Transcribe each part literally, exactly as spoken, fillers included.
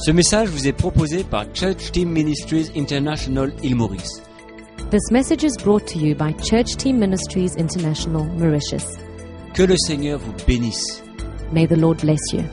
Ce message vous est proposé par Church Team Ministries International Île Maurice. This message is brought to you by Church Team Ministries International, Mauritius. Que le Seigneur vous bénisse. May the Lord bless you.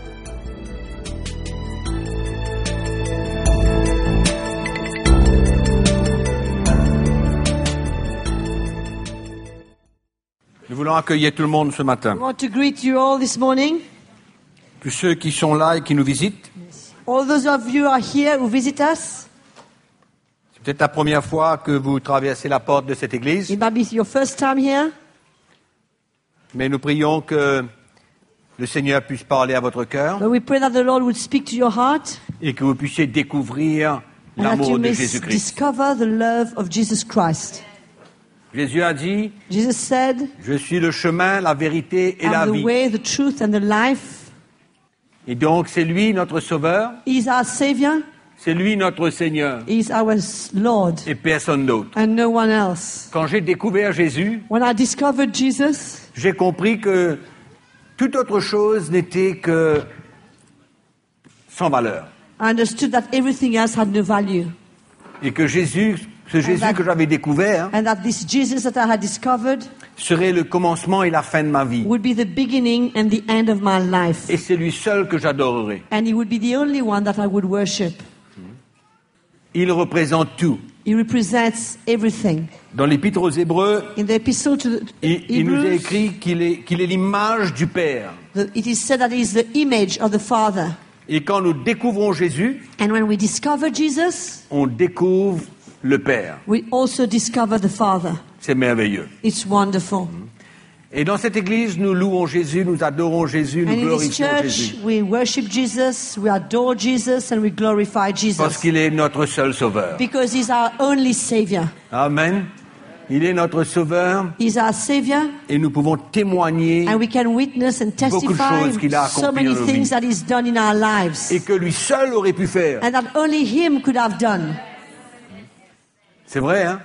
Nous voulons accueillir tout le monde ce matin. I want to greet you all this morning. Tous ceux qui sont là et qui nous visitent. All those of you who are here who visit us. C'est peut-être la première fois que vous traversez la porte de cette église. It might be your first time here. Mais nous prions que le Seigneur puisse parler à votre cœur But we pray that the Lord would speak to your heart et que vous puissiez découvrir and that you l'amour de may Jésus-Christ. discover the love of Jesus Christ. Jésus a dit, Jesus said, je suis le chemin, la vérité et la I'm the vie. way, the truth and the life. Et donc c'est lui notre sauveur, He is our Savior. c'est lui notre Seigneur He is our Lord et personne d'autre. and no one else. Quand j'ai découvert Jésus, When I discovered Jesus, j'ai compris que toute autre chose n'était que sans valeur. I understood that everything else had no value. Et que Jésus, ce Jésus that- que j'avais découvert, And that this Jesus that I had discovered serait le commencement et la fin de ma vie. would be the beginning and the end of my life. Et c'est lui seul que j'adorerai. And he would be the only one that I would worship. Il représente tout. He represents everything. Dans l'Épître aux Hébreux, In the epistle to the il, il nous a Hebrews, écrit qu'il est, qu'il est l'image du Père. the, it is said that he is the image of the Father. Et quand nous découvrons Jésus, And when we discover Jesus, on découvre le Père. we also discover the Father. C'est merveilleux. It's wonderful. Et dans cette église, nous louons Jésus, nous adorons Jésus, nous And in this glorifions church, Jésus. we worship Jesus, we adore Jesus, and we glorify Parce Jesus. qu'il est notre seul sauveur. Because he's our only Savior. Amen. Il est notre sauveur He's our Savior, et nous pouvons témoigner and we can witness and Beaucoup de testify choses qu'il a so accomplies many dans nos things vies. that he's done in our lives. et que lui seul aurait pu faire. And that only him could have done. C'est vrai, hein?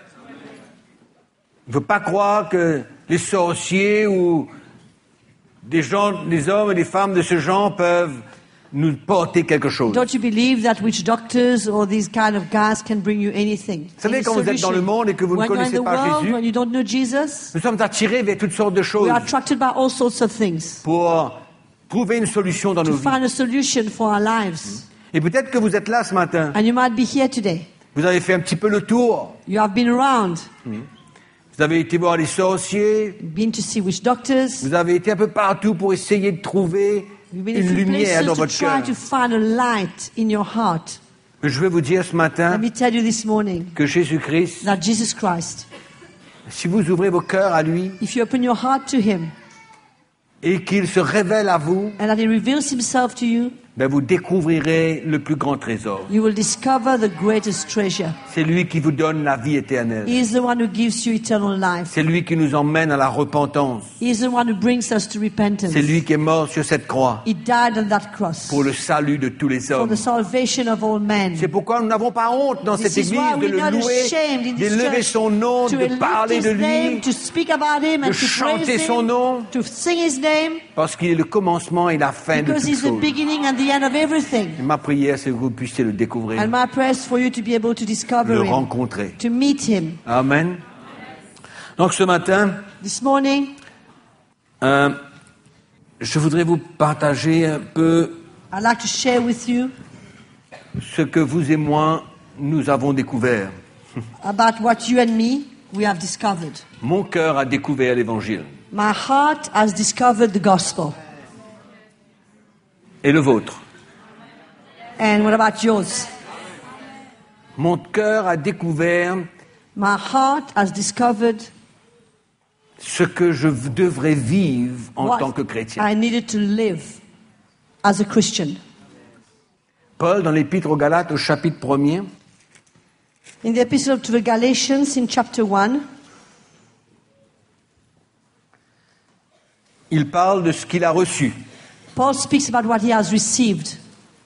Il ne faut pas croire que les sorciers ou des gens, des hommes et des femmes de ce genre peuvent nous porter quelque chose. Vous Don't you believe that witch doctors or these kind of guys can bring you anything? savez, Any quand vous êtes dans le solution? monde et que vous ne When you're in connaissez the pas world, Jésus, when you don't know Jesus, nous sommes attirés vers toutes sortes de we choses are attracted by all sorts of things pour trouver une solution dans to nos vies. find a solution for our lives. Et peut-être que vous êtes là ce matin, And you might be here today. vous avez fait un petit peu le tour, You have been around, vous avez été voir les sorciers, been to see witch doctors. vous avez été un peu partout pour essayer de trouver You've been in une different lumière places dans to votre cœur. try to find a light in your heart. Mais je vais vous dire ce matin Let me tell you this morning que Jésus-Christ, that Jesus Christ, si vous ouvrez vos cœurs à lui if you open your heart to him et qu'il se révèle à vous, and that he reveals himself to you, ben vous découvrirez le plus grand trésor. you will discover the greatest treasure. C'est lui qui vous donne la vie éternelle. He is the one who gives you eternal life. C'est lui qui nous emmène à la repentance. He is the one who brings us to repentance. C'est lui qui est mort sur cette croix He died on that cross pour le salut de tous les for hommes. the salvation of all men. C'est pourquoi nous n'avons pas honte dans This cette is why église de we're le not louer, ashamed in this d'élever church son nom, to de lift parler his de name, lui, to speak about him de and to chanter praise son him, nom, to sing his name, parce qu'il est le commencement et la fin de because toutes he's the choses. beginning and the end of everything. Et ma prière, c'est que vous puissiez le découvrir, And my prayer is for you to be able to discover le him, rencontrer. to meet him. Amen. Donc ce matin, This morning, euh, je voudrais vous partager un peu I'd like to share with you ce que vous et moi, nous avons découvert. about what you and me, we have discovered. Mon cœur a découvert l'Évangile. My heart has discovered the gospel. Et le vôtre? And what about yours? Mon cœur a découvert My heart has discovered ce que je devrais vivre en what tant que chrétien. I needed to live as a Christian. Paul, dans l'Épître aux Galates, au chapitre premier, In the epistle to the Galatians, in chapter one, il parle de ce qu'il a reçu. Paul speaks about what he has received.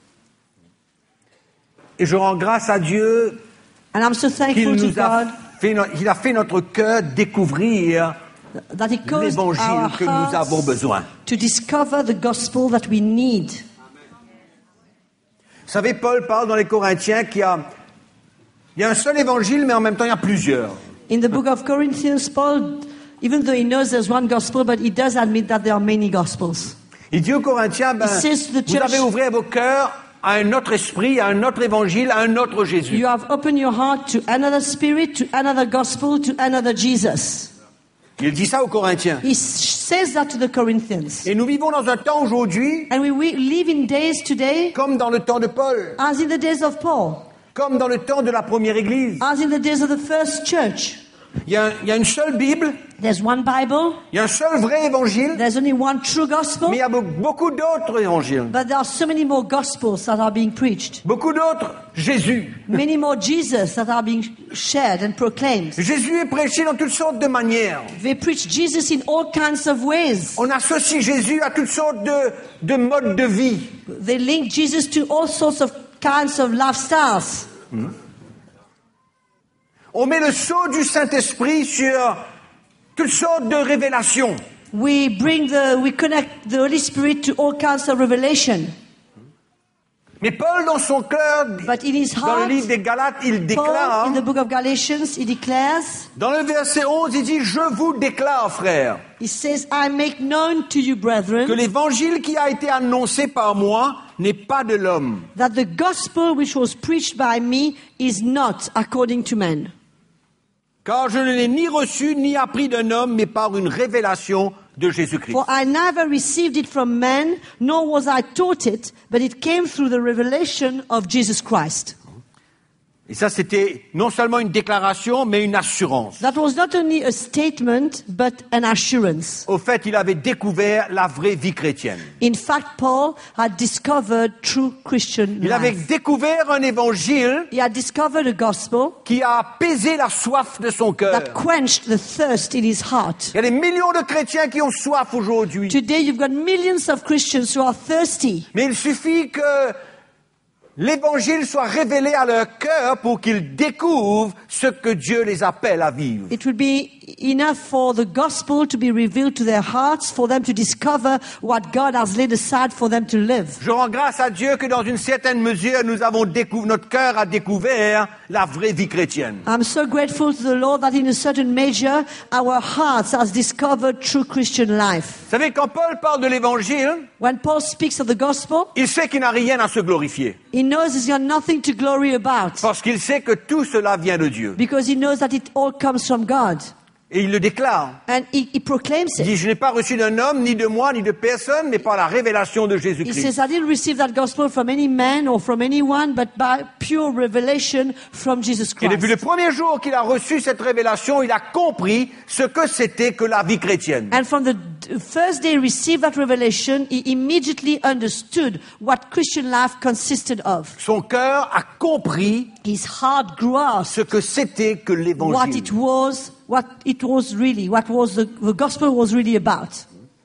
Et je rends grâce à Dieu And I'm so qu'il thankful to nous a God fait, no- il a fait notre cœur découvrir that he caused l'évangile our que nous avons hearts besoin. to discover the gospel that we need. Vous savez, Paul parle dans les Corinthiens qu'il y a, il y a un seul évangile, mais en même temps, il y a plusieurs. In the book of Corinthians, Paul, even though he knows there's one gospel, but he does admit that there are many gospels. Il dit aux Corinthiens, ben, He says to the vous church- avez ouvert vos cœurs à un autre esprit, à un autre évangile, à un autre Jésus. You have opened your heart to another spirit, to another gospel, to another Jesus. Il dit ça aux Corinthiens. He says that to the Corinthians. Et nous vivons dans un temps aujourd'hui, And we, we live in days today comme dans le temps de Paul, as in the days of Paul, comme dans le temps de la première Église. as in the days of the first church. Il y a, il y a une seule Bible, There's one Bible, il y a un seul vrai évangile, there's only one true gospel, mais il y a be- beaucoup d'autres évangiles, but there are so many more gospels that are being preached. beaucoup d'autres Jésus. Many more Jesus that are being shared and proclaimed. Jésus est prêché dans toutes sortes de manières. They preach Jesus in all kinds of ways. On associe Jésus à toutes sortes de, de modes de vie. They link Jesus to all sorts of kinds of lifestyles. On met le sceau du Saint-Esprit sur toutes sortes de révélations. We bring the, we connect the Holy Spirit to all kinds of revelation. Mais Paul, dans son cœur, But in his dans le heart, livre des Galates, il déclare, Paul, in the book of Galatians, he declares, dans le verset onze, il dit « Je vous déclare, frères, he says, I make known to you, que brethren, l'évangile qui a été annoncé par moi n'est pas de l'homme. that the gospel which was preached by me is not according to men. Car je ne l'ai ni reçu ni appris d'un homme, mais par une révélation de Jésus-Christ. For I never received it from men, nor was I taught it, but it came through the revelation of Jesus Christ. » Et ça, c'était non seulement une déclaration, mais une assurance. That was not only a statement, but an assurance. Au fait, il avait découvert la vraie vie chrétienne. In fact, Paul had discovered true Christian Il avait life. découvert un évangile He had discovered a gospel qui a apaisé la soif de son cœur. that quenched the thirst in his heart. Il y a des millions de chrétiens qui ont soif aujourd'hui. Today, you've got millions of Christians who are thirsty. Mais il suffit que l'évangile soit révélé à leur cœur pour qu'ils découvrent ce que Dieu les appelle à vivre. It would be enough for the gospel to be revealed to their hearts, for them to discover what God has laid aside for them to live. Je rends grâce à Dieu que dans une certaine mesure, nous avons découvert, notre cœur a découvert la vraie vie chrétienne. I'm so grateful to the Lord that in a certain measure, our hearts has discovered true Christian life. Vous savez, quand Paul parle de l'évangile, When Paul speaks of the gospel, il sait qu'il n'a rien à se glorifier. he knows he's got nothing to glory about, Parce qu'il sait que tout cela vient de Dieu. because he knows that it all comes from God. Et il le déclare. And he, he proclaims Il dit, it. je n'ai pas reçu d'un homme, ni de moi, ni de personne, mais par la révélation de He Jésus-Christ. says, I didn't receive that gospel from any man or from anyone, but by pure revelation from Jesus Et depuis le Christ. premier jour qu'il a reçu cette révélation, il a compris ce que c'était que la vie chrétienne. And from the d- first day he received that revelation, he immediately understood what Christian life consisted of. Son cœur a compris His heart grasped ce que c'était que what l'évangile. it was, what it was really, what was the, the gospel was really about.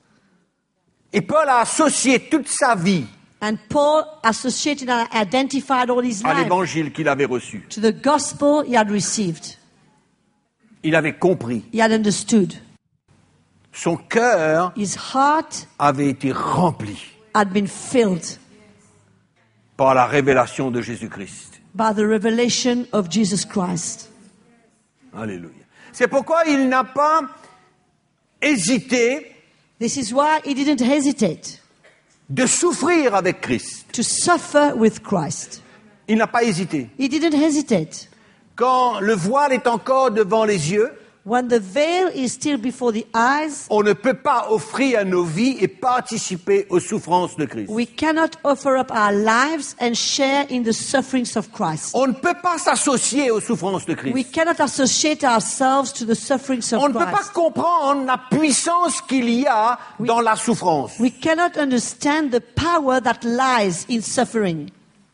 Et Paul a associé toute sa vie And Paul associated and identified all his à life l'évangile qu'il avait reçu. to the gospel he had received. Il avait compris. He had understood. Son cœur His heart avait été rempli had been filled par la révélation de Jésus-Christ. by the revelation of Jesus Christ. Alléluia. C'est pourquoi il n'a pas hésité This is why he didn't hesitate de souffrir avec Christ. to suffer with Christ. Il n'a pas hésité. He didn't hesitate. Quand le voile est encore devant les yeux, When the veil is still before the eyes, on ne peut pas offrir nos vies et participer aux souffrances de Christ. we cannot offer up our lives and share in the sufferings of Christ. On ne peut pas s'associer aux souffrances de We Christ. cannot associate ourselves to the sufferings On of ne peut pas Christ. comprendre la puissance qu'il y a dans la souffrance. We cannot understand the power that lies in suffering.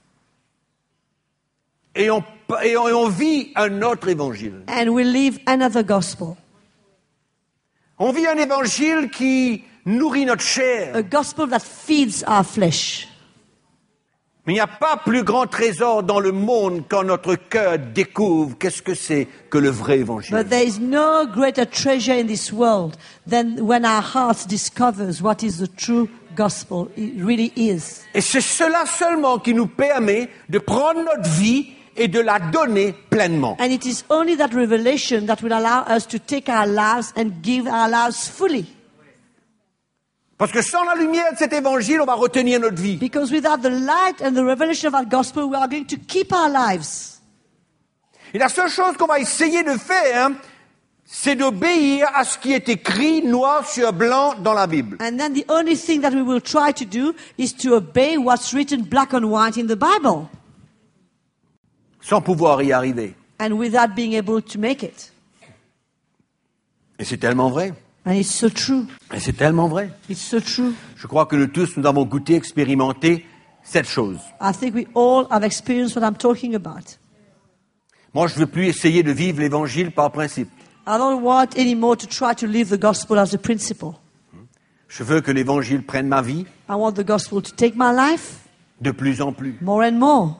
Et on, et on, et on vit un autre évangile. And we live another gospel. On vit un évangile qui nourrit notre chair. A gospel that feeds our flesh. Mais il n'y a pas plus grand trésor dans le monde quand notre cœur découvre qu'est-ce que c'est que le vrai évangile. But there is no greater treasure in this world than when our hearts discovers what is the true gospel it really is. Et c'est cela seulement qui nous permet de prendre notre vie et de la donner pleinement. And it is only that revelation that will allow us to take our lives and give our lives fully. Parce que sans la lumière de cet évangile, on va retenir notre vie. Because without the light and the revelation of our gospel, we are going to keep our lives. Et la seule chose qu'on va essayer de faire, hein, c'est d'obéir à ce qui est écrit noir sur blanc dans la Bible. And then the only thing that we will try to do is to obey what's written black on white in the Bible. Sans pouvoir y arriver. And without being able to make it. Et c'est tellement vrai. And it's so true. Et c'est tellement vrai. It's so true. Je crois que nous tous, nous avons goûté, expérimenté cette chose. I think we all have experienced what I'm talking about. Moi, je ne veux plus essayer de vivre l'évangile par principe. I don't want anymore to try to live the gospel as a principle. Je veux que l'évangile prenne ma vie I want the gospel to take my life de plus en plus. more and more.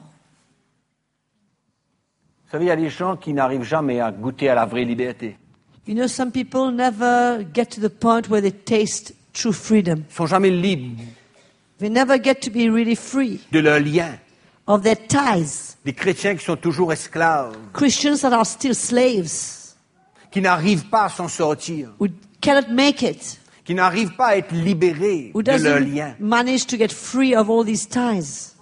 Vous savez, il y a des gens qui n'arrivent jamais à goûter à la vraie liberté. You know, some people never get to the point where they taste true freedom. Ils ne sont jamais libres They never get to be really free de leurs liens. of their ties. Des chrétiens qui sont toujours esclaves, Christians that are still slaves, qui n'arrivent pas à s'en sortir, who cannot make it, qui n'arrivent pas à être libérés who de leurs doesn't liens. manage to get free of all these ties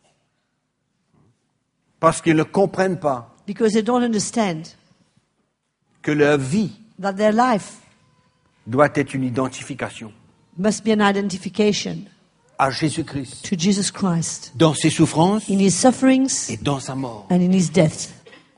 Parce qu'ils ne comprennent pas because they don't understand que leur vie that their life doit être une identification must be an identification à Jésus-Christ, to Jesus Christ dans ses souffrances in his sufferings et dans sa mort. and in his death.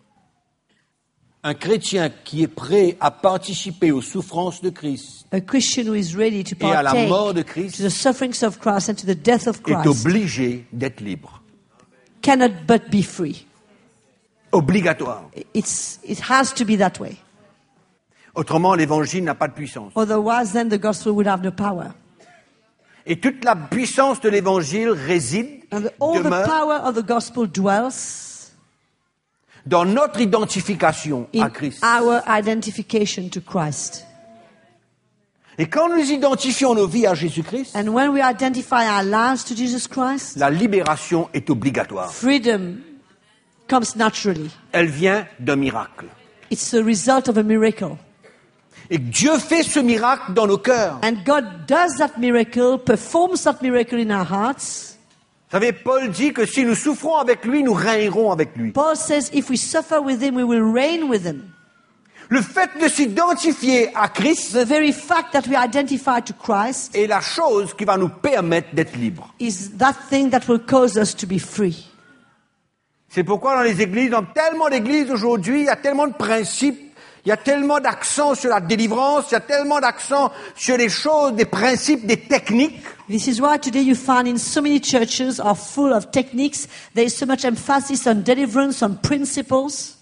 Un chrétien qui est prêt à participer aux souffrances de Christ A Christian who is ready to et à la mort de partake Christ to the sufferings of Christ and to the death of est Christ obligé d'être libre. cannot but be free. Obligatoire. It's, it has to be that way. Autrement, l'évangile n'a pas de puissance. Otherwise, then the gospel would have no power. Et toute la puissance de l'évangile réside, And the, all the demeure power of the gospel dwells dans notre identification in à Christ. our identification to Christ. Et quand nous identifions nos vies à Jésus-Christ, And when we identify our lives to Jesus Christ, la libération est obligatoire. freedom comes naturally. Elle vient d'un miracle. It's the result of a miracle. Et Dieu fait ce miracle dans nos cœurs. And God does that miracle, performs that miracle in our hearts. Vous savez, Paul dit que si nous souffrons avec lui, nous régnerons avec lui. Paul says, if we suffer with him, we will reign with him. Le fait de s'identifier à Christ The very fact that we identify to Christ est la chose qui va nous permettre d'être libres. is that thing that will cause us to be free. C'est pourquoi dans les églises, dans tellement d'églises aujourd'hui, il y a tellement de principes, il y a tellement d'accent sur la délivrance, il y a tellement d'accent sur les choses, des principes, des techniques. This is why today you find in so many churches are full of techniques. There is so much emphasis on deliverance, on principles,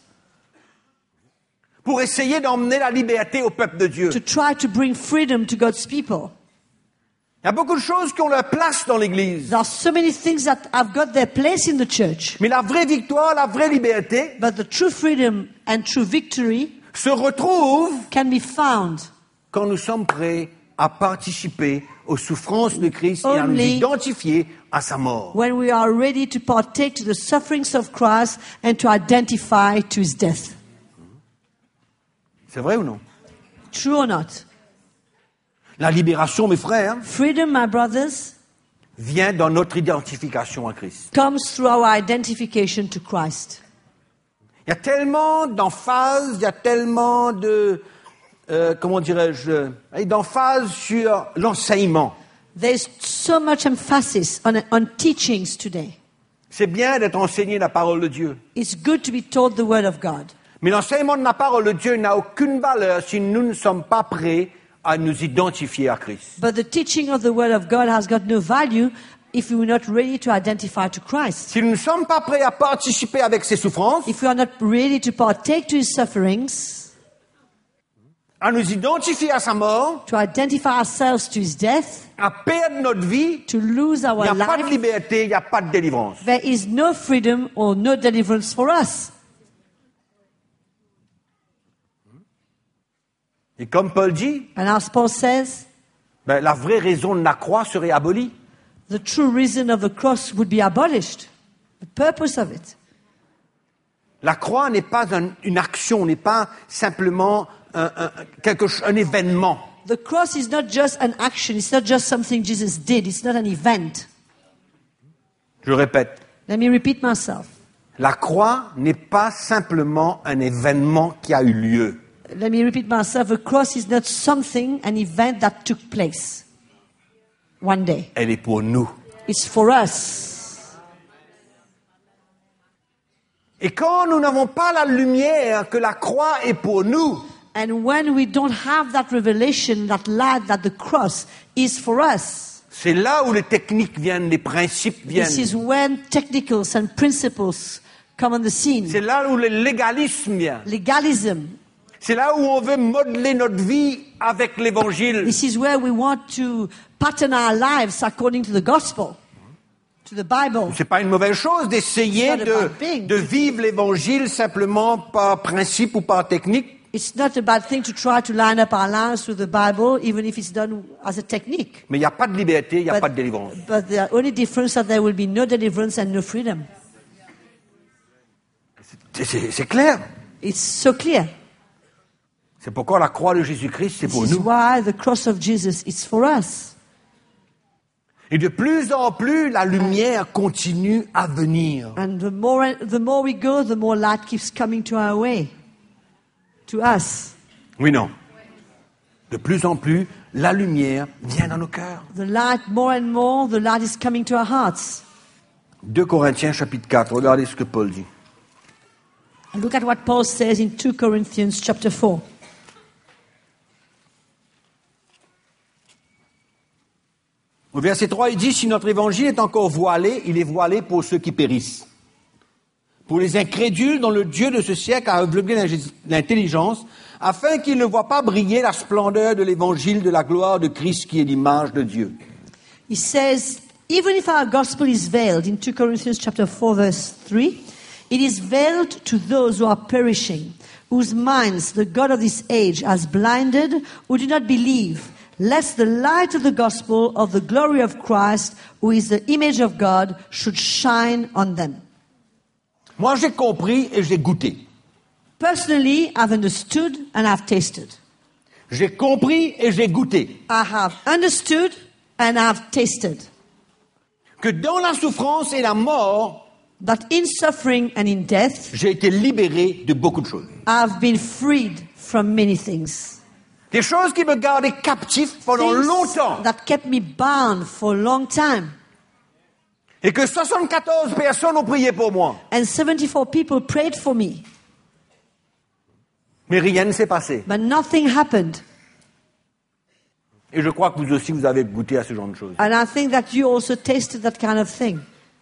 Pour essayer d'emmener la liberté au peuple de Dieu. to try to bring freedom to God's people. Il y a beaucoup de choses qui ont leur place dans l'Église. There are so many things that have got their place in the church. Mais la vraie victoire, la vraie liberté But the true freedom and true victory se retrouve can be found quand nous sommes prêts à participer aux souffrances de Christ et à nous Only identifier à sa mort. when we are ready to partake to the sufferings of Christ and to identify to his death. C'est vrai ou non? True or not? La libération, mes frères, Freedom, my brothers, vient dans notre identification à Christ. comes through our identification to Christ. Il y a tellement d'emphase, il y a tellement de, euh, comment dirais-je, d'emphase sur l'enseignement. There's so much emphasis on, on teachings today. C'est bien d'être enseigné la parole de Dieu. It's good to be taught the word of God. Mais l'enseignement de la parole de Dieu n'a aucune valeur si nous ne sommes pas prêts à nous identifier à Christ. But the teaching of the word of God has got no value if we are not ready to identify to Christ. Si nous ne sommes pas prêts à participer avec ses souffrances, If we are not ready to partake to his sufferings, à nous identifier à sa mort, to identify ourselves to his death, à perdre notre vie, to lose il our n'y a pas de life, liberté, il n'y a pas de délivrance. there is no freedom or no deliverance for us. Et comme Paul dit, And as Paul says, ben, la vraie raison de la croix serait abolie. The true reason of the cross would be abolished. The purpose of it. La croix n'est pas un, une action, n'est pas simplement un, un, quelque, un événement. The cross is not just an action. It's not just something Jesus did. It's not an event. Je répète, Let me repeat myself. la croix n'est pas simplement un événement qui a eu lieu. Let me repeat myself. The cross is not something, an event that took place one day. Elle est pour nous. It's for us. Et quand nous n'avons pas la lumière que la croix est pour nous, And when we don't have that revelation, that light, that the cross is for us, c'est là où les techniques viennent, les principes this is viennent. when technicals and principles come on the scene. C'est là où le légalisme vient. Legalism. C'est là où on veut modeler notre vie avec l'évangile. This is where we want to pattern our lives according to the gospel, to the Bible. C'est pas une mauvaise chose d'essayer It's not a bad de, thing. de vivre l'évangile simplement par principe ou par technique. It's not a bad thing to try to line up our lives with the Bible, even if it's done as a technique. Mais il n'y a pas de liberté, il n'y a But, pas de délivrance. but the only difference is that there will be no deliverance and no freedom. C'est- C'est c'est clair. It's so clear. C'est pourquoi la croix de Jésus-Christ, c'est pour This is nous. why the cross of Jesus is for us. Et de plus en plus, la lumière continue à venir. And the more, the more we go, the more light keeps coming to our way, to us. Oui, non. De plus en plus, la lumière vient dans nos cœurs. The light, more and more, the light is coming to our hearts. deux Corinthiens chapitre quatre, regardez ce que Paul dit. And look at what Paul says in two Corinthians chapter four. Au verset trois, il dit, si notre évangile est encore voilé, il est voilé pour ceux qui périssent. Pour les incrédules dont le Dieu de ce siècle a aveuglé l'intelligence, afin qu'ils ne voient pas briller la splendeur de l'évangile de la gloire de Christ qui est l'image de Dieu. He says, even if our gospel is veiled, in two Corinthians chapter four verse three, it is veiled to those who are perishing, whose minds the God of this age has blinded, who do not believe, lest the light of the gospel of the glory of Christ, who is the image of God, should shine on them. Moi, j'ai compris et j'ai goûté. Personally, I've understood and I've tasted. J'ai compris et j'ai goûté I have understood and I've tasted que dans la souffrance et la mort, that in suffering and in death, j'ai été libéré de beaucoup de choses. I've been freed from many things. Des choses qui me gardaient captif pendant Things longtemps. that kept me bound for a long time. Et que soixante-quatorze personnes ont prié pour moi. And seventy-four people prayed for me, Mais rien ne s'est passé. but nothing happened. Et je crois que vous aussi, vous avez goûté à ce genre de choses. And I think that you also tasted that kind of thing.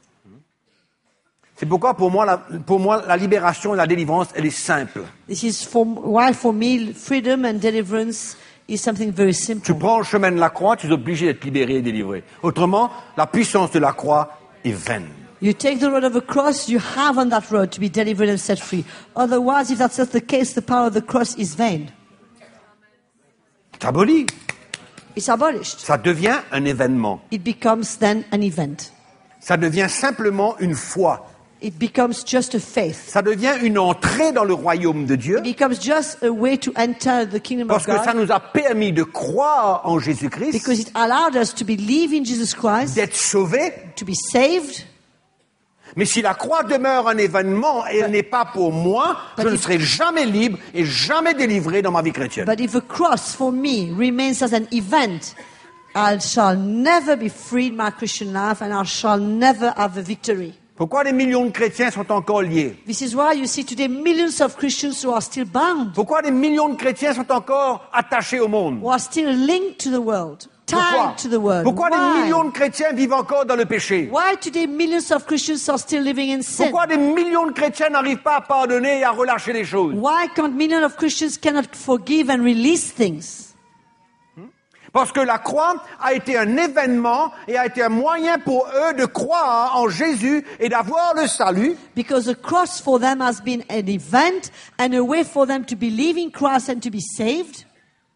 C'est pourquoi, pour moi, la, pour moi, la libération et la délivrance, elle est simple. This is for, why for me freedom and deliverance is something very Tu simple. prends le chemin de la croix, tu es obligé d'être libéré et délivré. Autrement, la puissance de la croix est vaine. You take the road of the cross, you have on that road to be delivered and set free. Otherwise, if that's not the case, the power of the cross is vain. C'est aboli. It's abolished. Ça devient un événement. It becomes then an event. Ça devient simplement une foi. It becomes just a faith. Ça devient une entrée dans le royaume de Dieu. It becomes just a way to enter the kingdom Parce of que ça God nous a permis de croire en Jésus-Christ, because it allowed us to believe in Jesus Christ, d'être sauvés. to be saved. Mais si la croix demeure un événement et elle n'est pas pour moi, je But ne if- serai jamais libre et jamais délivré dans ma vie chrétienne. But if the cross for me remains as an event, I shall never be free in my Christian life and I shall never have a victory. Pourquoi des millions de chrétiens sont encore liés? This is why you see today millions of Christians who are still bound, Pourquoi des millions de chrétiens sont encore attachés au monde? who are still linked to the world, Pourquoi? tied to the world. Pourquoi des Why? millions de chrétiens vivent encore dans le péché? Why today millions of Christians are still living in sin? Pourquoi des millions de chrétiens n'arrivent pas à pardonner et à relâcher les choses? Why can't millions of Christians cannot forgive and release things? Parce que la croix a été un événement et a été un moyen pour eux de croire en Jésus et d'avoir le salut. Because the cross for them has been an event and a way for them to believe in Christ and to be saved.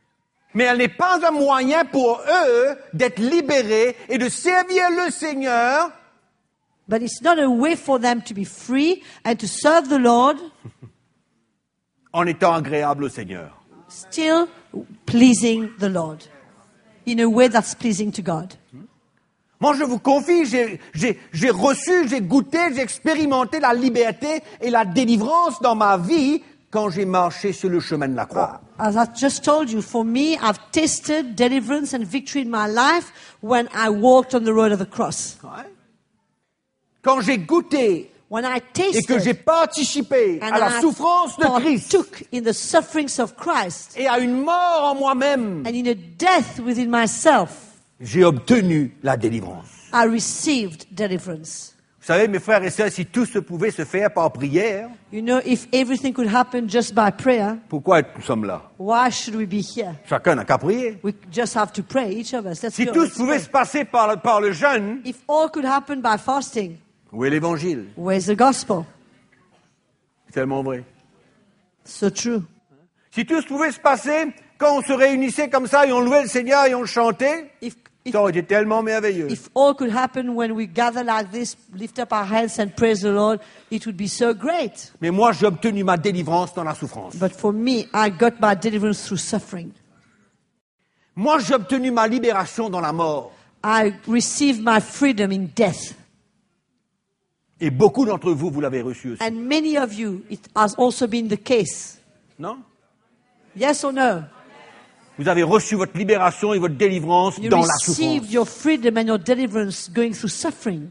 Mais elle n'est pas un moyen pour eux d'être libérés et de servir le Seigneur But it's not a way for them to be free and to serve the Lord, en étant agréables au Seigneur. still pleasing the Lord in a way that's pleasing to God. Moi, je vous confie, j'ai, j'ai, j'ai reçu, j'ai goûté, j'ai expérimenté la liberté et la délivrance dans ma vie quand j'ai marché sur le chemin de la croix. As I just told you, for me, I've tasted deliverance and victory in my life when I walked on the road of the cross. Ouais. Quand j'ai goûté When I et que j'ai tasted participé and à la I souffrance de Christ partook in the sufferings of Christ et à une mort en moi-même, and in a death within myself, j'ai obtenu la délivrance. I received deliverance. Vous savez, mes frères et sœurs, si tout se pouvait se faire par prière, You know, if everything could happen just by prayer, pourquoi nous sommes là? why should we be here? Chacun n'a qu'à prier. We just have to pray, each of us. Let's Si go. tout let's pouvait pray. se passer par le, par le jeûne, If all could happen by fasting, où est l'évangile? where's the gospel? C'est tellement vrai. So true. Si tout pouvait se passer quand on se réunissait comme ça et on louait le Seigneur et on chantait, If, if, ça aurait été tellement merveilleux. if all could happen when we gather like this, lift up our hands and praise the Lord, it would be so great. Mais moi, j'ai obtenu ma délivrance dans la souffrance. But for me, I got my deliverance through suffering. Moi, j'ai obtenu ma libération dans la mort. I received my freedom in death. Et beaucoup d'entre vous, vous l'avez reçu aussi. And many of you, it has also been the case. Non? Yes or no? Vous avez reçu votre libération et votre délivrance You dans la received souffrance. your freedom and your deliverance going through suffering,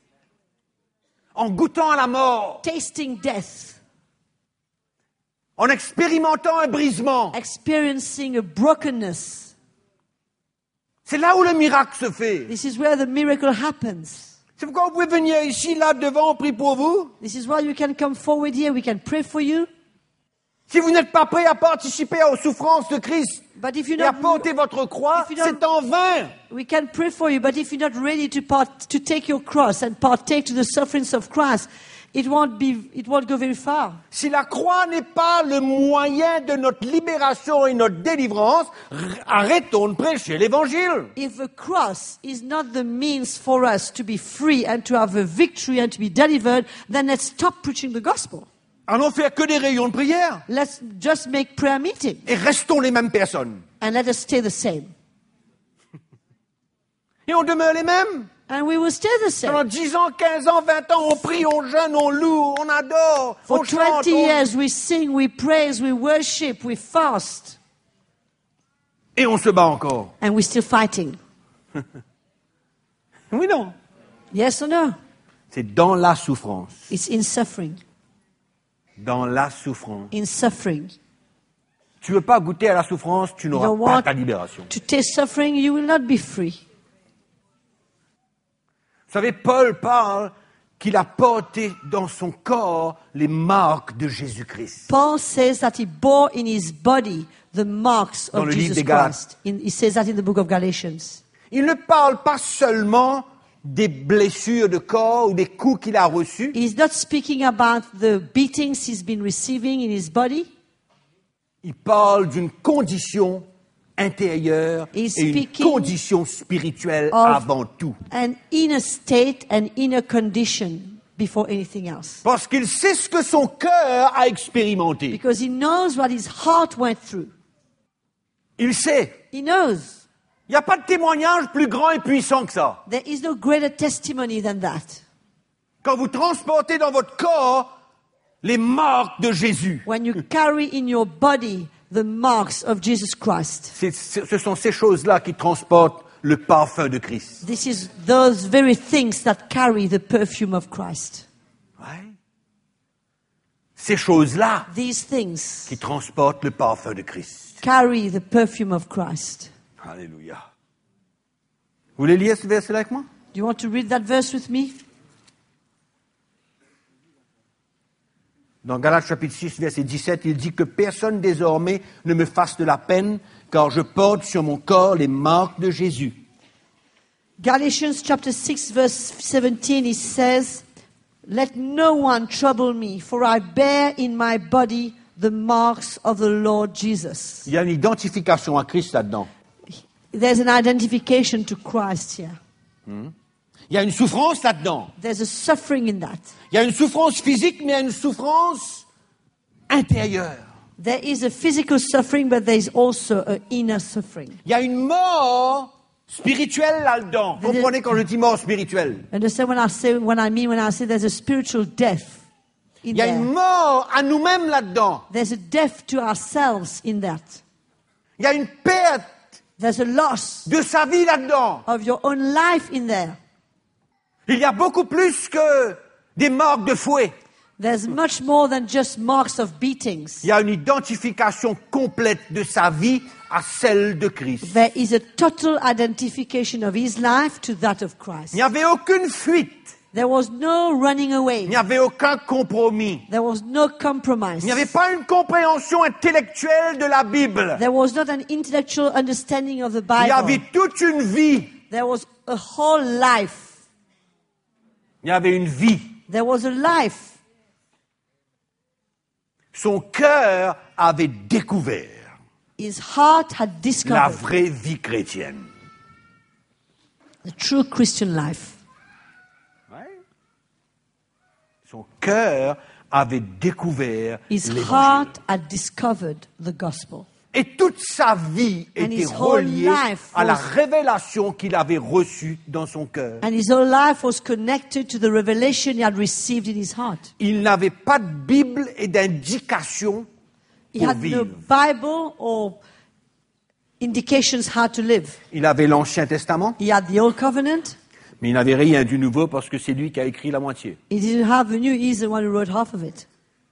En goûtant à la mort, tasting death, en expérimentant un brisement. experiencing a brokenness. C'est là où le miracle se fait. This is where the miracle happens. C'est pourquoi vous pouvez venir ici, là, devant, on prie pour vous. This is why you can come forward here. We can pray for you. Si vous n'êtes pas prêt à participer aux souffrances de Christ But if you're et à not, porter votre croix, if you don't- c'est en vain. we can pray for you. But if you're not ready to part, to take your cross and partake to the sufferings of Christ, it won't be, it won't go very far. Si la croix n'est pas le moyen de notre libération et notre délivrance, r- arrêtons de prêcher l'évangile. If the cross is not the means for us to be free and to have a victory and to be delivered, then let's stop preaching the gospel. Allons faire que des réunions de prière Let's just make prayer meetings et restons les mêmes personnes. and let us stay the same. Et on demeure les mêmes. And we will stay the Pendant same. dix ans, quinze ans, vingt ans, on prie, on jeûne, on loue, on adore, For on chante. twenty on- years we sing, we praise, we worship, we fast, Et on se bat encore. and we're still fighting. Oui, non. Yes or no? C'est dans la souffrance. It's in suffering. Dans la souffrance. In suffering. Tu veux pas goûter à la souffrance, tu You n'auras don't pas want ta libération. to taste suffering, you will not be free. Vous savez, Paul parle qu'il a porté dans son corps les marques de Jésus-Christ. Paul says that he bore in his body the marks Dans of le livre Jesus des Galates. Christ. In, he says that in the book of Galatians. Il ne parle pas seulement des blessures de corps ou des coups qu'il a reçus. He's not speaking about the beatings he's been receiving in his body. Il parle d'une condition intérieure He's et une speaking condition spirituelle of- avant tout. An inner state and inner condition before anything else. Parce qu'il sait ce que son cœur a expérimenté. Because he knows what his heart went through. Il sait. He knows. Il n'y a pas de témoignage plus grand et puissant que ça. There is no greater testimony than that. Quand vous transportez dans votre corps les marques de Jésus, When you carry in your body the marks of Jesus Christ. c'est- c'est- ce sont ces choses-là qui transportent le parfum de Christ. This is those very things that carry the perfume of Christ. Ouais. Ces choses-là These things qui transportent le parfum de Christ. carry the perfume of Christ. Alléluia. Vous voulez lire ce verset-là avec moi? Do you want to read that verse with me? Dans Galates chapitre six, verset dix-sept, il dit que personne désormais ne me fasse de la peine, car je porte sur mon corps les marques de Jésus. Galatians chapter six verse seventeen, it says, "Let no one trouble me, for I bear in my body the marks of the Lord Jesus. Il y a une identification à Christ là-dedans. There's an identification to Christ here. Il y a une souffrance là-dedans. There's a suffering in that. Il y a une souffrance physique, mais il y a une souffrance intérieure. There is a physical suffering, but there is also an inner suffering. Il y a une mort spirituelle là-dedans. Mais- Comprenez quand je dis mort spirituelle. Understand when I say, when I mean when I say there's a spiritual death in Il y a there. une mort à nous-mêmes là-dedans. There's a death to ourselves in that. Il y a une perte There's a loss de sa vie là-dedans. of your own life in there. Il y a beaucoup plus que des marques de fouet. There's much more than just marks of beatings. Il y a une identification complète de sa vie à celle de Christ. There is a total identification of his life to that of Christ. Il n'y avait aucune fuite. There was no running Il away. n'y avait aucun compromis. There was no compromise. Il n'y avait pas une compréhension intellectuelle de la Bible. There was not an intellectual understanding of the Il y avait Bible. toute une vie. There was a whole life. Il y avait une vie. There was a life. Son cœur avait découvert His heart had la discovered vraie vie chrétienne. the true Christian life. Son cœur avait découvert His l'évangile. heart had discovered the gospel. Et toute sa vie And était his whole reliée life à la was- révélation qu'il avait reçue dans son cœur. And his whole life was connected to the revelation he had received in his heart. Il n'avait pas de Bible et d'indication He pour had no vivre. Bible or indications how to live. Il avait l'Ancien Testament, He had the Old Covenant. mais il n'avait rien du Nouveau parce que c'est lui qui a écrit la moitié. He didn't have the New. He's the one who wrote half of it.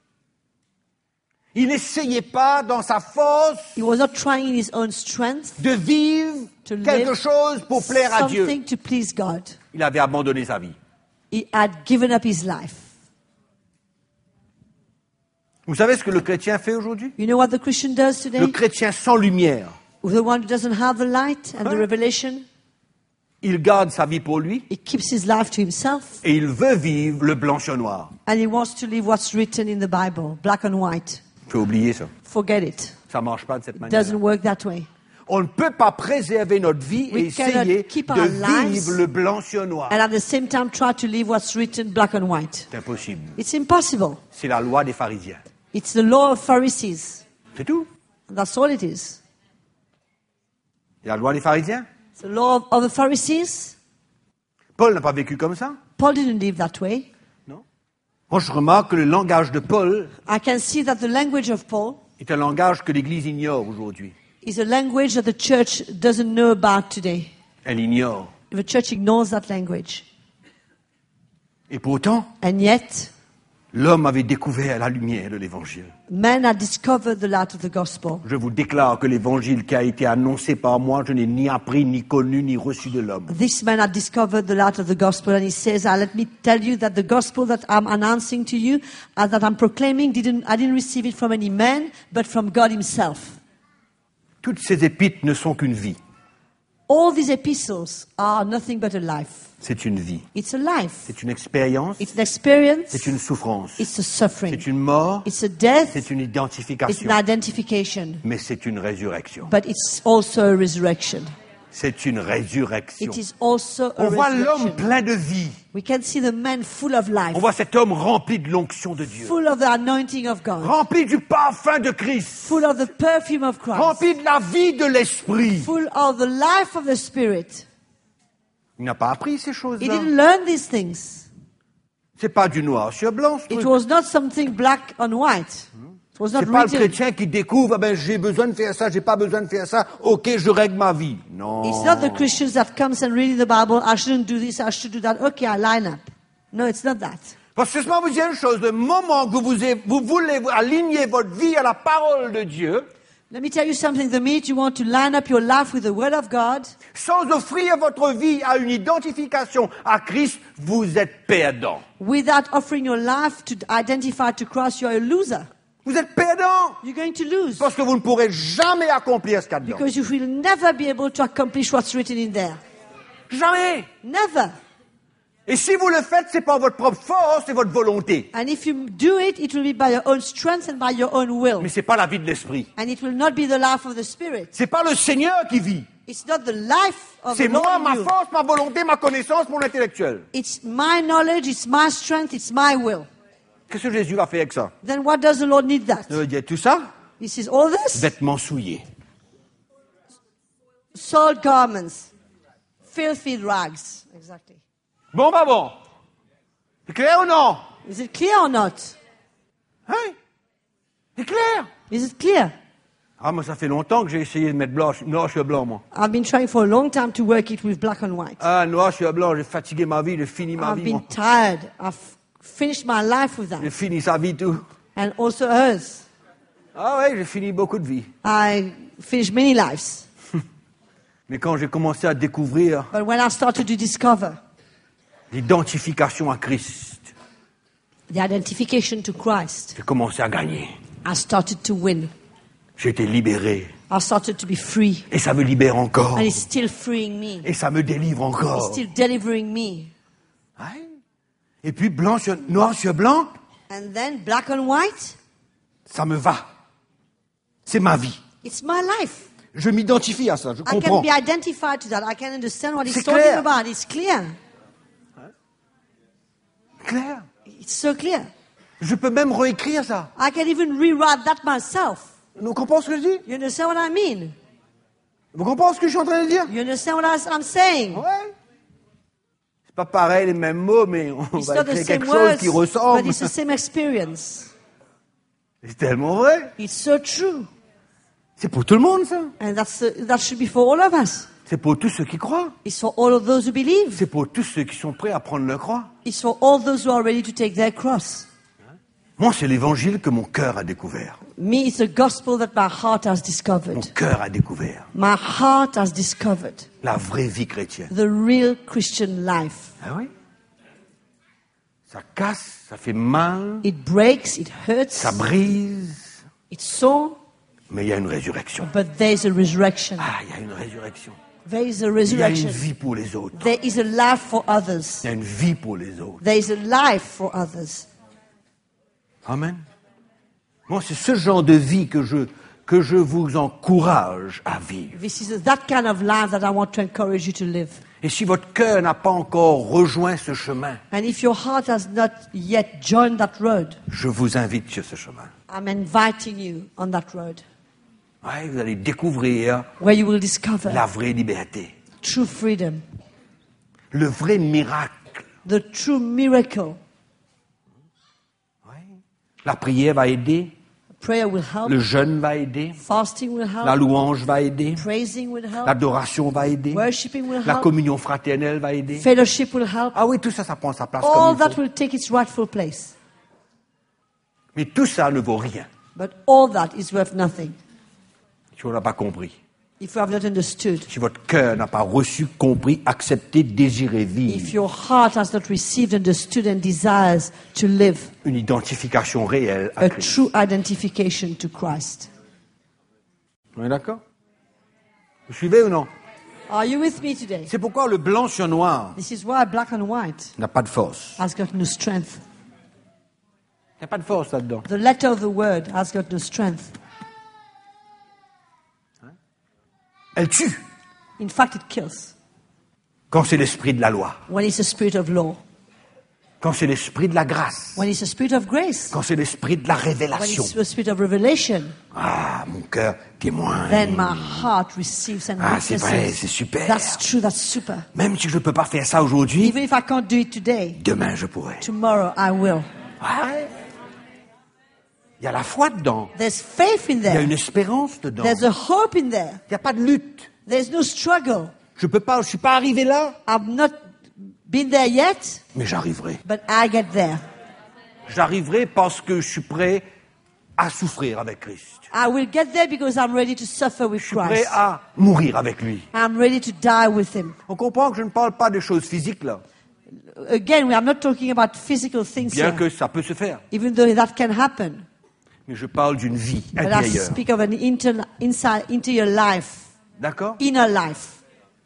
Il n'essayait pas, dans sa force, He was not trying in his own strength de vivre to quelque live chose pour plaire à Dieu. something to please God. Il avait abandonné sa vie. He had given up his life. Vous savez ce que le chrétien fait aujourd'hui? You know what the Christian does Le today? chrétien sans lumière, The one who doesn't have the light and the Huh? revelation, il garde sa vie pour lui he keeps his life to himself et il veut vivre le blanc sur noir. and he wants to live what's written in the Bible, black and white. Il faut oublier ça. Forget it. Ça marche pas de cette It manière. doesn't work that way. On ne peut pas préserver notre vie We et essayer cannot keep de our lives vivre le blanc sur noir. And at the same time try to live what's written black and white. C'est impossible. It's impossible. C'est la loi des pharisiens. It's the law of Pharisees. C'est tout. That's all it is. C'est la loi des pharisiens. It's the law of, of the Pharisees. Paul n'a pas vécu comme ça. Paul didn't live that way. Non. Moi, je remarque que le langage de Paul I can see that the language of Paul est un langage que l'Église ignore aujourd'hui. is a language that the church doesn't know about today. Elle ignore. The church ignores that language. Et pourtant, And yet, l'homme avait découvert la lumière de l'Évangile. man had discovered the light of the gospel. Je vous déclare que l'Évangile qui a été annoncé par moi, je n'ai ni appris, ni connu, ni reçu de l'homme. This man had discovered the light of the gospel, and he says, ah, let me tell you that the gospel that I'm announcing to you, and that I'm proclaiming, didn't, I didn't receive it from any man, but from God himself. Toutes ces épîtres ne sont qu'une vie. All these epistles are nothing but a life. C'est une vie. It's a life. C'est une expérience. It's an experience. C'est une souffrance. It's a suffering. C'est une mort. It's a death. C'est une It's identification. an identification. Mais c'est une résurrection. But it's also a resurrection. C'est une résurrection. It is also a On voit l'homme resurrection. plein de vie. We can see the man full of life, On voit cet homme rempli de l'onction de Dieu. full of the anointing of God, Rempli du parfum de Christ. full of the perfume of Christ, Rempli de la vie de l'Esprit. full of the life of the Spirit. Il n'a pas appris ces He choses-là. didn't learn these things. C'est pas du noir sur blanc, ce It truc. was not something black on white. It was not C'est pas le written. chrétien qui découvre, ah ben, j'ai besoin de faire ça, j'ai pas besoin de faire ça, ok, je règle ma vie. Non. It's not the Christians that comes and reading the Bible, I shouldn't do this, I should do that. Okay, I line up. No, it's not that. Parce que moi vous dire une chose, le moment que vous, vous voulez aligner votre vie à la parole de Dieu, Let me tell you something. The minute you want to line up your life with the Word of God, sans offrir votre vie à une identification à Christ, vous êtes perdant. without offering your life to identify to Christ, you're a loser. Vous êtes perdant. You're going to lose. Parce que vous ne pourrez jamais accomplir ce qu'il y a dedans. Because you will never be able to accomplish what's written in there. Jamais. Never. Et si vous le faites, c'est par votre propre force et votre volonté. And if you do it, it will be by your own strength and by your own will. Mais c'est pas la vie de l'esprit. And it will not be the life of the Spirit. C'est pas le Seigneur qui vit. It's not the life of C'est the Lord moi, in ma you. force, ma volonté, ma connaissance, mon intellectuel. It's my knowledge, it's my strength, it's my will. Qu'est-ce que Jésus va faire avec ça? Then what does the Lord need that? Il veut dire tout ça, He says, all this, vêtements souillés. soiled garments, filthy rags. Exactly. Bon, bah bon. C'est clair ou non? Is it clear or not? Hein? C'est clair. Is it clear? Ah, moi, ça fait longtemps que j'ai essayé de mettre blanc, noir sur blanc, moi. I've been trying for a long time to work it with black and white. Ah, noir sur blanc, j'ai fatigué ma vie, j'ai fini ma I've vie, been moi. tired. I've finished my life with J'ai that. fini sa vie, tout. And also hers. Ah ouais, j'ai fini beaucoup de vie. I finished many lives. Mais quand j'ai commencé à découvrir But when I started to discover l'identification à Christ, the identification to Christ, j'ai commencé à gagner. I started to win. J'ai été libéré. I started to be free. Et ça me libère encore. And it's still freeing me. Et ça me délivre It's encore. still delivering me. Ouais. Et puis blanc sur, noir sur blanc, And then black and white, ça me va. C'est ma vie. it's my life. Je m'identifie à ça, je I can comprends. be identified to that. I can understand what he's C'est talking clair. about. It's clear. Clair. It's so clear. Je peux même réécrire ça. I can even rewrite that myself. Vous comprenez ce que je dis? You understand what I mean? Vous comprenez ce que je suis en train de dire? You understand what I- I'm saying? Ouais. C'est pas pareil les mêmes mots, mais on It's va not the écrire same quelque chose words, qui but ressemble. it's the same experience. C'est tellement vrai. It's so true. C'est pour tout le monde, ça. And that's the, that should be for all of us. C'est pour tous ceux qui croient. It's for all of those who believe. C'est pour tous ceux qui sont prêts à prendre leur croix. It's for all those who are ready to take their cross. Moi, c'est l'évangile que mon cœur a découvert. Me, it's the gospel that my heart has Mon discovered. cœur a découvert My heart has discovered la vraie vie chrétienne. the real Christian life. Ah oui? Ça casse, ça fait mal, It breaks, it hurts, ça brise, it's sore, mais il y a une résurrection. but there is a resurrection. Ah, il y a une résurrection. There is a Il y a une resurrection. vie pour les autres. There is a life for others. Il y a une vie pour les autres. There is a life for others. Amen. Moi, c'est ce genre de vie que je, que je vous encourage à vivre. This is that kind of life that I want to encourage you to live. Et si votre cœur n'a pas encore rejoint ce chemin, And if your heart has not yet joined that road, je vous invite sur ce chemin. I'm inviting you on that road Ouais, vous allez découvrir where you will discover la vraie liberté, true freedom, le vrai miracle. the true miracle. Ouais. La prière va aider, Prayer will help. le jeûne va aider, Fasting will help. la louange va aider, Praising will help. l'adoration va aider, Worshipping will la help. communion fraternelle va aider. Fellowship will help. Ah oui, tout ça, ça prend sa place All comme il that faut. will take its rightful place. Mais tout ça ne vaut rien But all that is worth nothing si on n'a pas compris. if you have not understood. Si votre cœur n'a pas reçu, compris, accepté, désiré If vivre your heart has not received, understood, and desires to live une identification réelle à a Christ. true identification to Christ. On est d'accord? Vous suivez ou non? Are you with me today? C'est pourquoi le blanc sur noir This is why black and white n'a pas de force. has got no strength. Il n'y a pas de force là-dedans. The letter of the word has got no strength. Elle tue In fact, it kills. quand c'est l'esprit de la loi, When it's a spirit of law, quand c'est l'esprit de la grâce, when it's a spirit of grace, quand c'est l'esprit de la when révélation. it's a spirit of revelation, Ah, mon cœur témoigne. then my heart receives and Ah, c'est vrai, witnesses. c'est super. That's true, that's super. Même si je ne peux pas faire ça aujourd'hui, Even if I can't do it today, demain je pourrai. tomorrow I will. Ouais. Il y a la foi dedans. There's faith in Il y a there. une espérance dedans. There's a hope in there. Il n'y a pas de lutte. There's no struggle. Je peux pas, je suis pas arrivé là, I've not been there yet, mais j'arriverai. but I get there. J'arriverai parce que je suis prêt à souffrir avec Christ. I will get there because I'm ready to suffer with Je suis prêt Christ. à mourir avec lui. I'm ready to die with him. On comprend que je ne parle pas des choses physiques là, Again, we are not talking about physical things bien here, que ça peut se faire. even though that can happen. Mais je parle d'une vie But I intérieure. speak of an inter- inside, interior life, D'accord? inner life.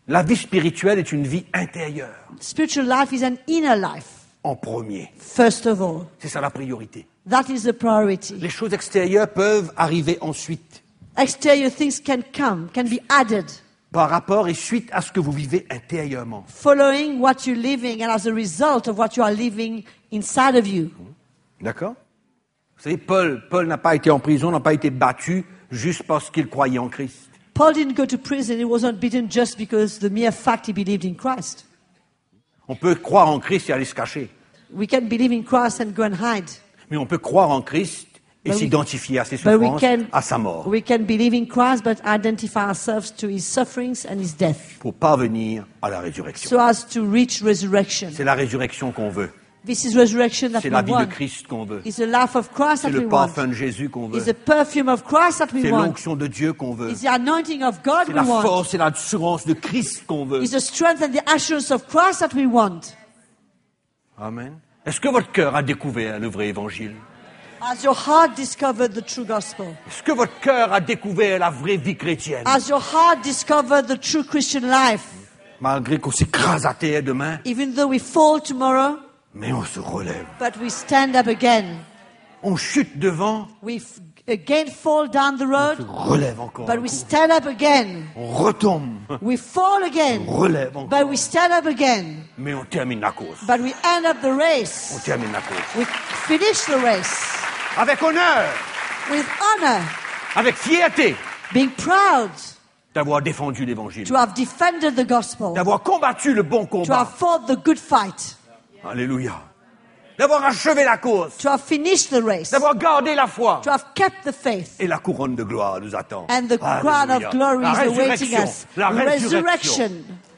La vie spirituelle est une vie intérieure, Spiritual life is an inner life, en premier. first of all. C'est ça la priorité. That is the priority. Les choses extérieures peuvent arriver ensuite, Exterior things can come, can be added, par rapport et suite à ce que vous vivez intérieurement. following what you're living and as a result of what you are living inside of you. D'accord? Vous savez, Paul, Paul n'a pas été en prison, n'a pas été battu juste parce qu'il croyait en Christ. Paul didn't go to prison. He wasn't beaten just because the mere fact he believed in Christ. On peut croire en Christ et aller se cacher. We can believe in Christ and go and hide. Mais on peut croire en Christ et But we- s'identifier à ses But we souffrances, can, à sa mort, we can believe in Christ but identify ourselves to his sufferings and his death pour parvenir à la résurrection. so as to reach resurrection. C'est la résurrection qu'on veut. This is resurrection that C'est we la vie de want. Christ qu'on veut. It's the life of Christ C'est that we le want. parfum de Jésus qu'on veut. It's the perfume of Christ that we C'est want. l'onction de Dieu qu'on veut. It's the anointing of God C'est we la want. force et l'assurance de Christ qu'on veut. It's the strength and the assurance of Christ that we want. Amen. Est-ce que votre cœur a découvert le vrai évangile? As your heart discovered the true gospel, Est-ce que votre cœur a découvert la vraie vie chrétienne? as your heart discovered the true Christian life, Malgré qu'on s'écrase à terre demain, even though we fall tomorrow, mais on se relève. but we stand up again. On chute devant, We f- again fall down the on se road, relève encore. but un we coup. stand up again. On retombe, We fall on again, relève encore. but we stand up again. Mais on termine la course. But we end up the On race. termine la course. We finish the race Avec honneur, with honor, avec fierté, being proud d'avoir défendu l'évangile, to have defended the gospel, d'avoir combattu le bon to have combat. fought the good fight, Alléluia. D'avoir achevé la course, to have finished the race, d'avoir gardé la foi. to have kept the faith. Et la couronne de gloire nous attend. And the crown Alléluia. of glory La is awaiting résurrection. us. La résurrection. Resurrection.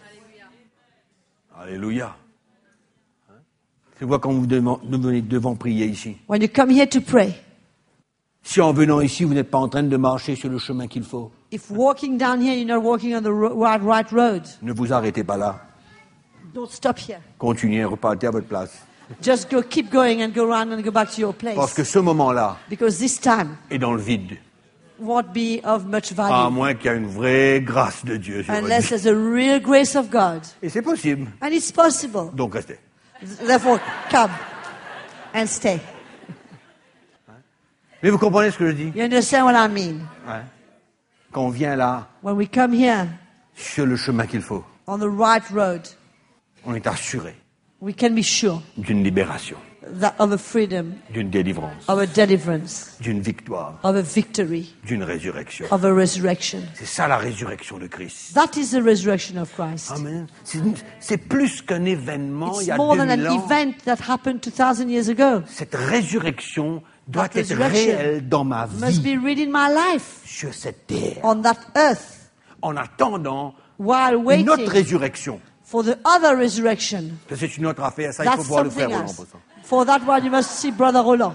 Alléluia. Tu vois quand vous devant- nous venez devant prier ici. When you come here to pray, Si en venant ici, vous n'êtes pas en train de marcher sur le chemin qu'il faut, if walking down here, you're not walking on the ro- right, right road, ne vous arrêtez pas là. don't stop here. Continuez, repartez à votre place. Just go, keep going and go around and go back to your Parce place. que ce moment-là Because this time est dans le vide. won't be of much À value moins qu'il y ait une vraie grâce de Dieu sur votre unless vie. there's a real grace of God. Et c'est possible. And it's possible. Donc restez. Therefore, come and stay. Mais vous comprenez ce que je dis? You understand what I mean? Hein? Quand on vient là, When we come here sur le chemin qu'il faut, on the right road, on est assuré we can be sure d'une libération, that of a freedom, d'une délivrance, of a deliverance, d'une victoire, of a victory, d'une résurrection. of a resurrection. C'est ça la résurrection de Christ. That is the resurrection of Christ. Amen. C'est, c'est plus qu'un événement il y It's a more deux than mille an ans. event that happened two thousand years ago. Cette résurrection doit That être resurrection réelle dans ma Must vie be read in my life sur cette terre. on that earth En attendant while une autre waiting résurrection. for the other resurrection. Ça, c'est une autre affaire. Ça, il faut That's voir le frère something Roland else. pour ça. For that one, you must see Brother Roland.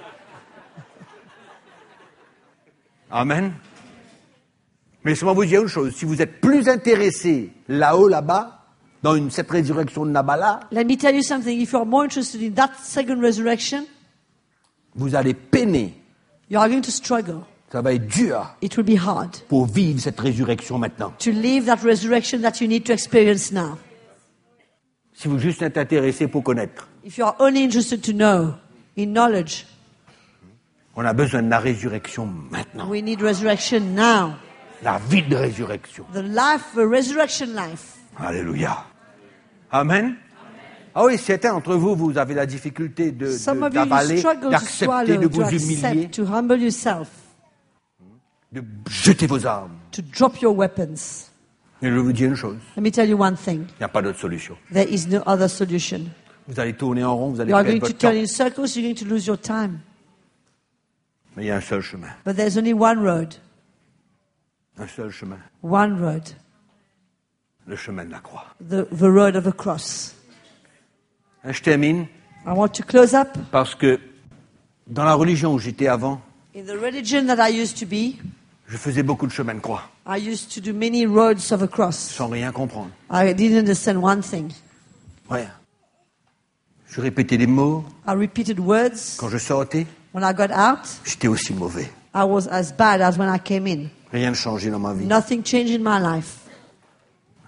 Amen. Mais laissez-moi vous dire une chose. Si vous êtes plus intéressé là-haut, là-bas, dans une, cette résurrection de Nabala, Let me tell you something. If you're more interested in that second resurrection, vous allez peiner. you are going to struggle. Ça va être dur It will be hard pour vivre cette résurrection maintenant. to live that resurrection that you need to experience now. Si vous juste êtes intéressé pour connaître, If you are only interested to know, in knowledge, on a besoin de la résurrection maintenant. we need resurrection now. La vie de résurrection. The life, the resurrection life. Alléluia. Amen. Ah oui, certains d'entre vous, vous avez la difficulté de, Some de- of you, you d'avaler, struggle to d'accepter, swallow, de to vous humilier, accept, to humble yourself, de jeter vos armes. to drop your weapons. Mais je vais vous dire une chose, Let me tell you one thing. il n'y a pas d'autre solution. There is no other solution. Vous allez tourner en rond, vous allez You are perdre going to votre temps. turn in circles, you're going to lose your time. Mais il y a un seul chemin. But there's only one road. Un seul chemin. One road. Le chemin de la croix. The, the road of the cross. Hein, je termine I want to close up. parce que dans la religion où j'étais avant, In the religion that I used to be, je faisais beaucoup de chemins de croix, I used to do many roads of a cross. sans rien comprendre. I didn't understand one thing. Ouais. Je répétais des mots. I repeated words. Quand je sortais, When I got out, j'étais aussi mauvais. I was as bad as when I came in. Rien ne changeait dans ma vie. Nothing changed in my life.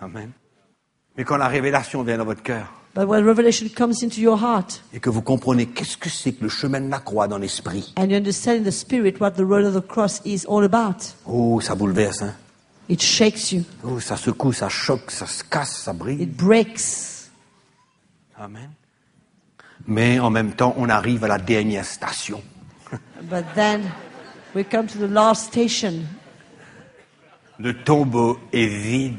Amen. Mais quand la révélation vient dans votre cœur, But when revelation comes into your heart, et que vous comprenez qu'est-ce que c'est que le chemin de la croix dans l'esprit, and you understand in the spirit what the road of the cross is all about, oh, ça bouleverse, hein. it shakes you, Oh, ça secoue, ça choque, ça se casse, ça brille. it breaks. Amen. Mais en même temps, on arrive à la dernière station. But then we come to the last station. Le tombeau est vide.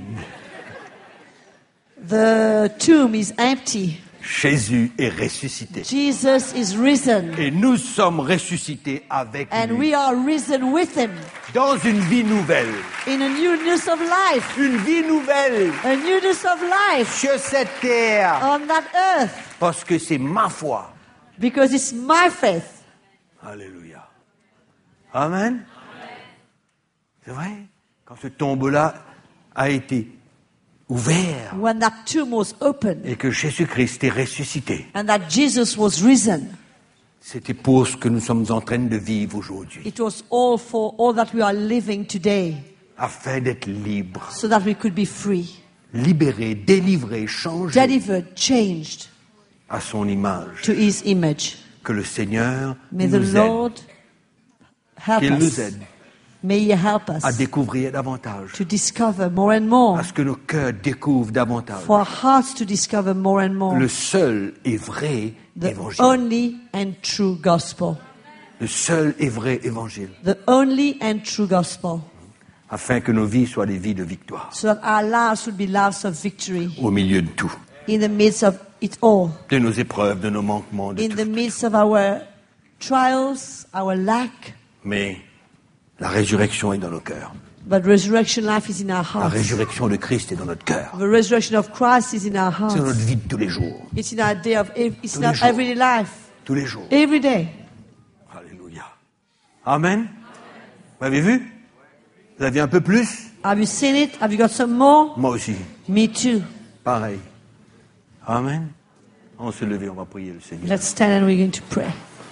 The tomb is empty. Jésus est ressuscité. Jesus is risen. Et nous sommes ressuscités avec And lui. we are risen with him Dans une vie nouvelle. in a newness of life. Une vie nouvelle A newness of life sur cette terre. on that earth. Parce que c'est ma foi. Because it's my faith. Alléluia. Amen. C'est vrai. Quand ce tombeau-là a été ouvert When that tomb was opened et que Jésus-Christ est ressuscité, and that Jesus was risen, c'était pour ce que nous sommes en train de vivre aujourd'hui. it was all for all that we are living today, Afin d'être libre, so that we could be free, libéré, délivré, changé delivered, changed à son image. to his image. Que le Seigneur May the nous aide, Lord help qu'il nous us. aide May he help à us découvrir davantage, to discover more and more, à ce que nos cœurs découvrent davantage for our hearts to discover more and more le seul et vrai the évangile. only and true gospel. Le seul et vrai évangile. The only and true gospel, Afin que nos vies soient des vies de victoire. so that our lives would be lives of victory Au milieu de tout. in the midst of it all, De nos épreuves, de nos manquements, de in tout. the midst of our trials, our lack. Mais la résurrection est dans nos cœurs. But resurrection life is in our La hearts. résurrection de Christ est dans notre cœur. The resurrection of Christ is in our C'est dans notre hearts. vie de tous les jours. It's in our day of it's Tous in les our jours. everyday life, Tous les jours. every day. Alléluia. Amen. Vous avez vu? Vous avez un peu plus? Have you seen it? Have you got some more? Moi aussi. Me too. Pareil. Amen. On se lever, on va prier le Seigneur. Let's stand and we're going to pray.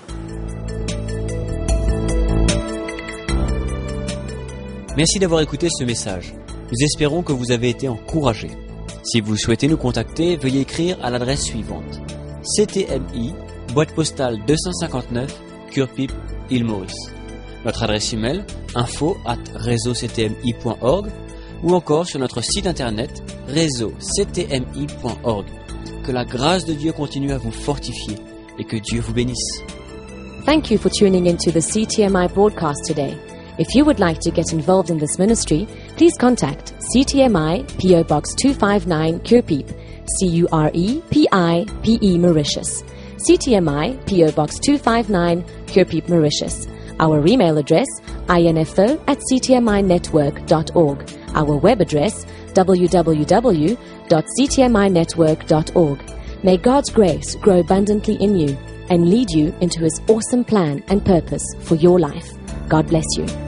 Merci d'avoir écouté ce message. Nous espérons que vous avez été encouragés. Si vous souhaitez nous contacter, veuillez écrire à l'adresse suivante: C T M I, boîte postale deux cent cinquante-neuf, Curepipe, île Maurice. Notre adresse email, info arobase réseau c t m i point org, ou encore sur notre site internet réseau c t m i point org. Que la grâce de Dieu continue à vous fortifier et que Dieu vous bénisse. Thank you for tuning into the C T M I broadcast today. If you would like to get involved in this ministry, please contact C T M I, P O Box two fifty-nine, Curepipe, C U R E P I P E, Mauritius. C T M I, P O Box two fifty-nine, Curepipe, Mauritius. Our email address, info at c t m i network dot org. Our web address, w w w dot c t m i network dot org. May God's grace grow abundantly in you and lead you into His awesome plan and purpose for your life. God bless you.